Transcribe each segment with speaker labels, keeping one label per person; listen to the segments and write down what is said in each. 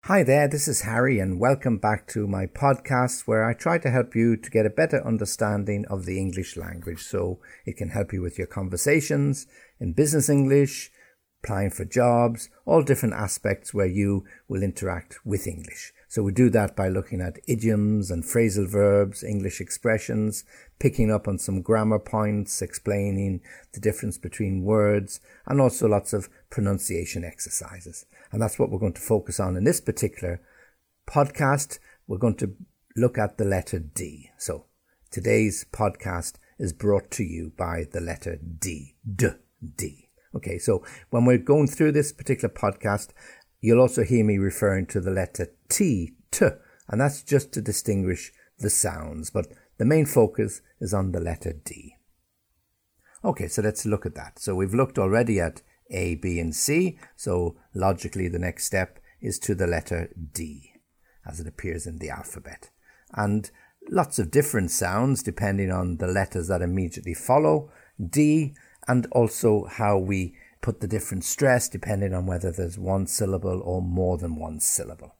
Speaker 1: Hi there, this is Harry and welcome back to my podcast where I try to help you to get a better understanding of the English language so it can help you with your conversations in business English, applying for jobs, all different aspects where you will interact with English. So we do that by looking at idioms and phrasal verbs, English expressions, picking up on some grammar points, explaining the difference between words, and also lots of pronunciation exercises. And that's what we're going to focus on in this particular podcast. We're going to look at the letter D. So today's podcast is brought to you by the letter D. D. Okay, so when we're going through this particular podcast, you'll also hear me referring to the letter T, and that's just to distinguish the sounds, but the main focus is on the letter D. Okay, so let's look at that. So we've looked already at A, B, and C, so logically the next step is to the letter D, as it appears in the alphabet. And lots of different sounds depending on the letters that immediately follow D, and also how we put the different stress depending on whether there's one syllable or more than one syllable.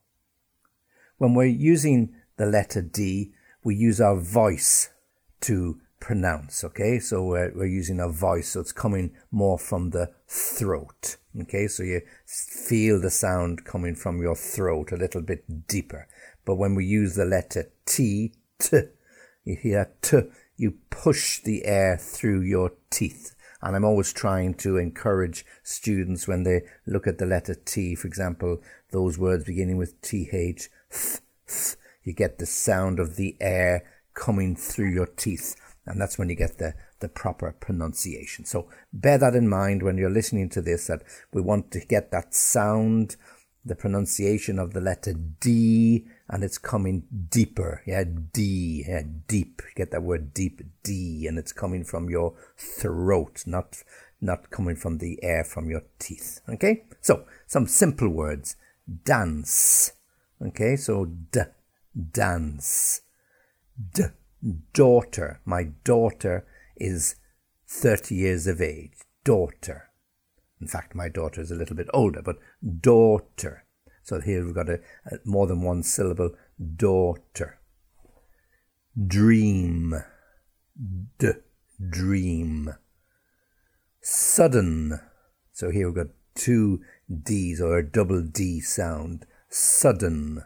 Speaker 1: When we're using the letter D, we use our voice to pronounce, okay? So we're using our voice, so it's coming more from the throat, okay? So you feel the sound coming from your throat a little bit deeper. But when we use the letter T, you hear T, you push the air through your teeth. And I'm always trying to encourage students when they look at the letter T, for example, those words beginning with TH, you get the sound of the air coming through your teeth. And that's when you get the proper pronunciation. So bear that in mind when you're listening to this, that we want to get that sound, the pronunciation of the letter D, and it's coming deeper. Yeah, D, yeah, deep. Get that word deep, D, and it's coming from your throat, not coming from the air from your teeth. Okay? So, some simple words. Dance. Okay, so dance. Daughter. My daughter is 30 years of age. Daughter. In fact, my daughter is a little bit older, but daughter. So here we've got a more than one syllable, daughter. Dream. Dream. Sudden. So here we've got two D's or a double D sound. Sudden.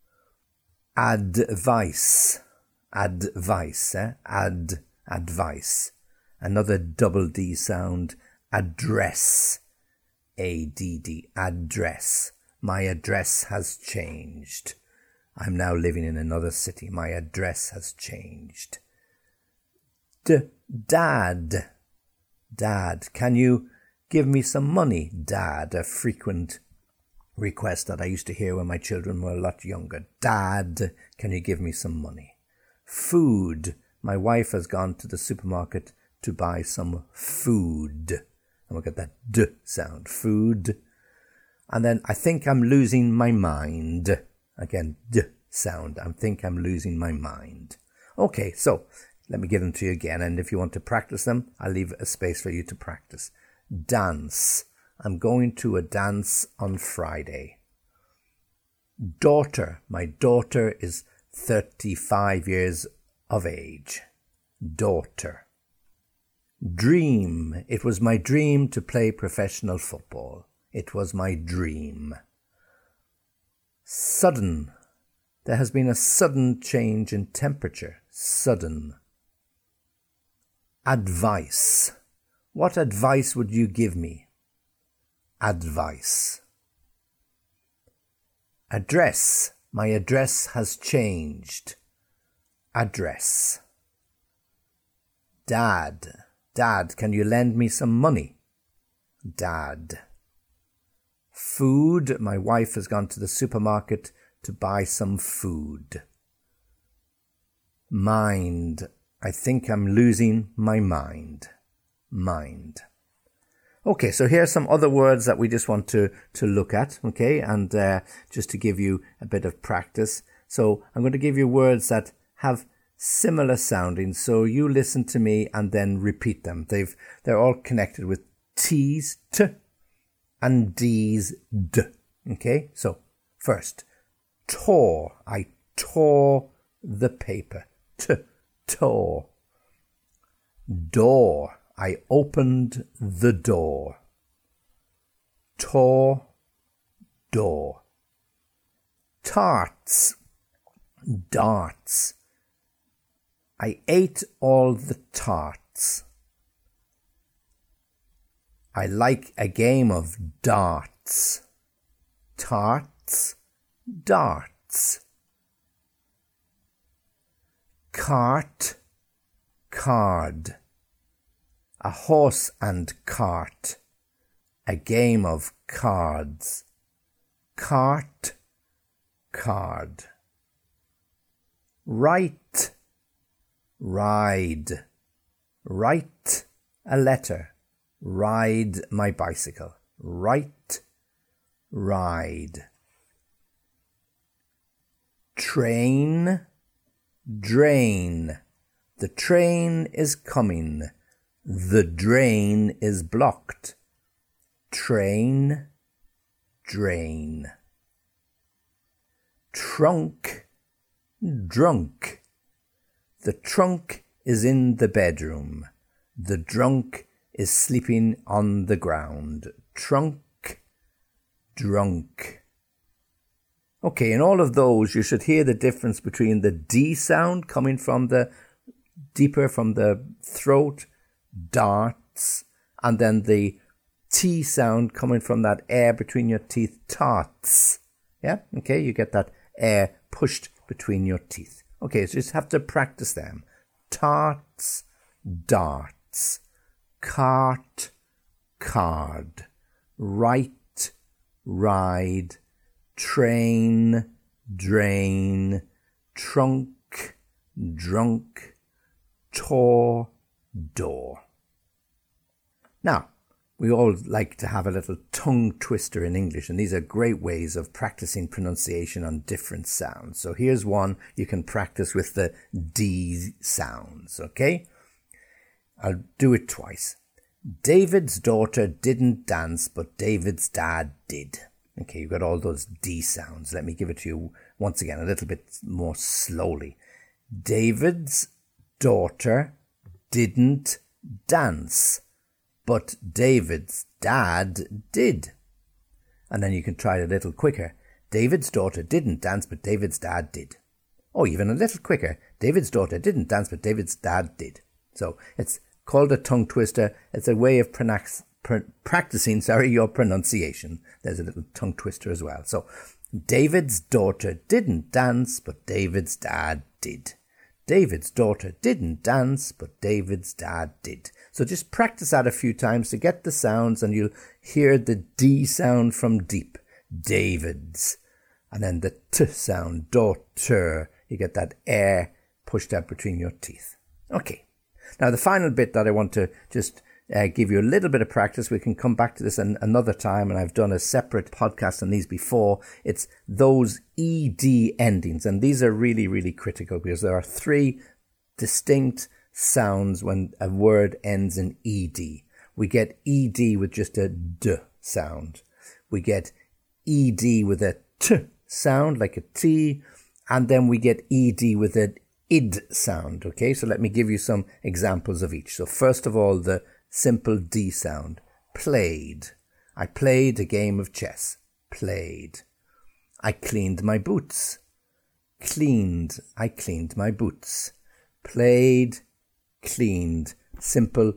Speaker 1: Advice. Advice. Advice. Another double D sound. Address. ADD. Address. My address has changed. I'm now living in another city. My address has changed. Dad. Dad. Can you give me some money, Dad? A frequent request that I used to hear when my children were a lot younger. Dad, can you give me some money? Food. My wife has gone to the supermarket to buy some food. And we'll get that D sound. Food. And then I think I'm losing my mind. Again, D sound. I think I'm losing my mind. Okay, so let me give them to you again. And if you want to practice them, I'll leave a space for you to practice. Dance. I'm going to a dance on Friday. Daughter. My daughter is 35 years of age. Daughter. Dream. It was my dream to play professional football. It was my dream. Sudden. There has been a sudden change in temperature. Sudden. Advice. What advice would you give me? Advice. Address. My address has changed. Address. Dad. Dad, can you lend me some money? Dad. Food. My wife has gone to the supermarket to buy some food. Mind. I think I'm losing my mind. Mind. Okay, so here are some other words that we just want to look at, okay, and just to give you a bit of practice. So I'm going to give you words that have similar sounding, so you listen to me and then repeat them. They're all connected with T's, T, and D's, D. Okay, so first, tore. I tore the paper. Tore. Door. I opened the door. Tore, door. Tarts. Darts. I ate all the tarts. I like a game of darts. Tarts, darts. Cart, card. A horse and cart. A game of cards. Cart, card. Write, ride. Write a letter. Ride my bicycle. Write, ride. Train, drain. The train is coming. The drain is blocked. Train, drain. Trunk, drunk. The trunk is in the bedroom. The drunk is sleeping on the ground. Trunk, drunk. Okay, in all of those, you should hear the difference between the D sound coming from the deeper from the throat, darts, and then the T sound coming from that air between your teeth, tarts. Yeah, okay, you get that air pushed between your teeth. Okay, so you just have to practice them. Tarts, darts. Cart, card. Write, ride. Train, drain. Trunk, drunk. Tore, door. Now, we all like to have a little tongue twister in English, and these are great ways of practicing pronunciation on different sounds. So here's one you can practice with the D sounds, okay? I'll do it twice. David's daughter didn't dance, but David's dad did. Okay, you've got all those D sounds. Let me give it to you once again, a little bit more slowly. David's daughter didn't dance, but David's dad did. And then you can try it a little quicker. David's daughter didn't dance, but David's dad did. Or even a little quicker. David's daughter didn't dance, but David's dad did. So it's called a tongue twister. It's a way of practicing your pronunciation. There's a little tongue twister as well. So David's daughter didn't dance, but David's dad did. David's daughter didn't dance, but David's dad did. So just practice that a few times to get the sounds, and you'll hear the D sound from deep. David's. And then the T sound, daughter. You get that air pushed out between your teeth. Okay. Now the final bit that I want to just give you a little bit of practice. We can come back to this another time, and I've done a separate podcast on these before. It's those ED endings, and these are really, really critical because there are three distinct sounds when a word ends in ED. We get ED with just a D sound. We get ED with a T sound, like a T, and then we get ED with an id sound. Okay, so let me give you some examples of each. So first of all, the simple D sound. Played. I played a game of chess. Played. I cleaned my boots. Cleaned. I cleaned my boots. Played. Cleaned. Simple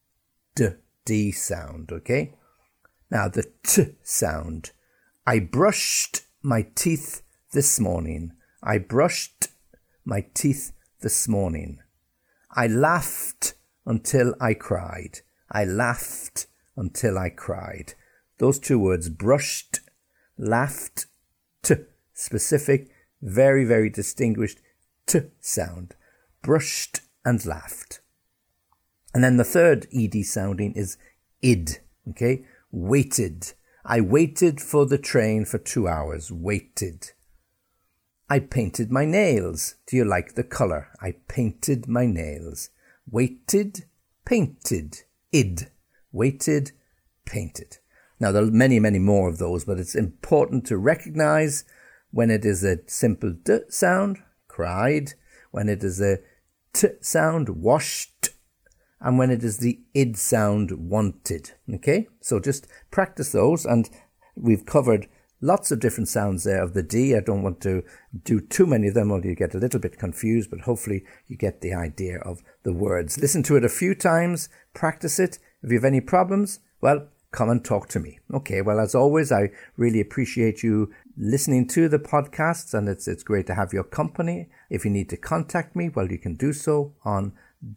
Speaker 1: D sound. Okay. Now the T sound. I brushed my teeth this morning. I brushed my teeth this morning. I laughed until I cried. I laughed until I cried. Those two words, brushed, laughed, T, specific, very, very distinguished T sound. Brushed and laughed. And then the third ED sounding is id, okay? Waited. I waited for the train for 2 hours. Waited. I painted my nails. Do you like the colour? I painted my nails. Waited, painted, id. Waited, painted. Now, there are many, many more of those, but it's important to recognise When it is a simple D sound, cried. When it is a T sound, washed. And when it is the id sound, wanted. Okay, so just practice those, and we've covered lots of different sounds there of the D. I don't want to do too many of them, or you get a little bit confused, but hopefully you get the idea of the words. Listen to it a few times, practice it. If you have any problems, well, come and talk to me. Okay, well, as always, I really appreciate you listening to the podcasts, and it's great to have your company. If you need to contact me, well, you can do so on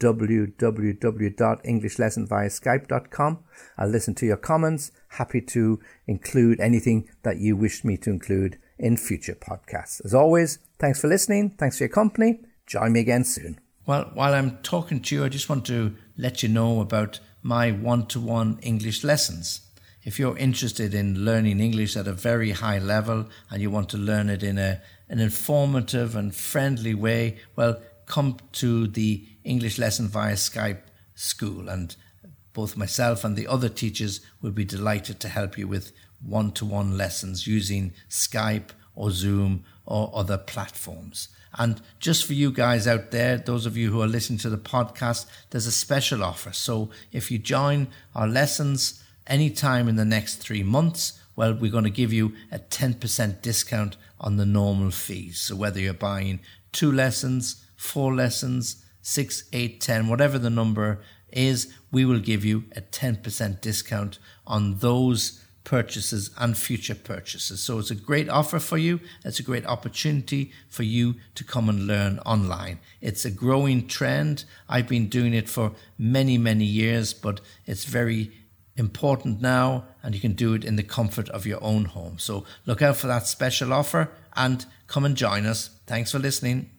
Speaker 1: www.englishlessonviaskype.com. I'll listen to your comments. Happy to include anything that you wish me to include in future podcasts. As always, thanks for listening. Thanks for your company. Join me again soon.
Speaker 2: Well, while I'm talking to you, I just want to let you know about my one-to-one English lessons. If you're interested in learning English at a very high level and you want to learn it in an informative and friendly way, well, come to the English Lesson via Skype school, and both myself and the other teachers will be delighted to help you with one-to-one lessons using Skype or Zoom or other platforms. And just for you guys out there, those of you who are listening to the podcast, there's a special offer. So if you join our lessons anytime in the next 3 months, well, we're going to give you a 10% discount on the normal fees. So whether you're buying 2 lessons, 4 lessons, 6, 8, 10, whatever the number is, we will give you a 10% discount on those purchases and future purchases. So it's a great offer for you. It's a great opportunity for you to come and learn online. It's a growing trend. I've been doing it for many, many years, but it's very important now, and you can do it in the comfort of your own home. So look out for that special offer and come and join us. Thanks for listening.